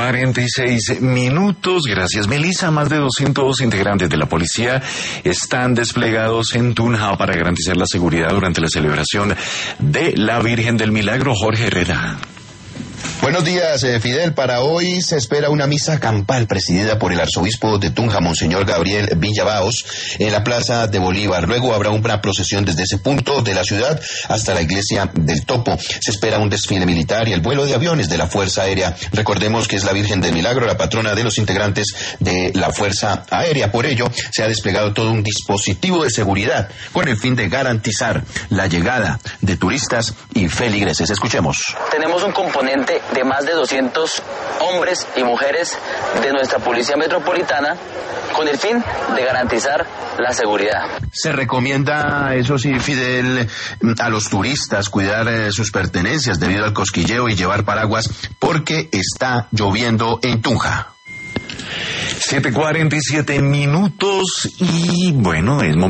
7:46. Gracias, Melissa. Más de 200 integrantes de la policía están desplegados en Tunja para garantizar la seguridad durante la celebración de la Virgen del Milagro. Jorge Herrera. Buenos días, Fidel. Para hoy se espera una misa campal presidida por el arzobispo de Tunja, Monseñor Gabriel Villabaos, en la Plaza de Bolívar. Luego habrá una procesión desde ese punto de la ciudad hasta la iglesia del Topo. Se espera un desfile militar y el vuelo de aviones de la Fuerza Aérea. Recordemos que es la Virgen del Milagro, la patrona de los integrantes de la Fuerza Aérea. Por ello, se ha desplegado todo un dispositivo de seguridad con el fin de garantizar la llegada de turistas y feligreses. Escuchemos. Tenemos un componente de más de 200 hombres y mujeres de nuestra Policía Metropolitana con el fin de garantizar la seguridad. Se recomienda, eso sí, Fidel, a los turistas cuidar sus pertenencias debido al cosquilleo y llevar paraguas porque está lloviendo en Tunja. 7:47 y bueno, es momento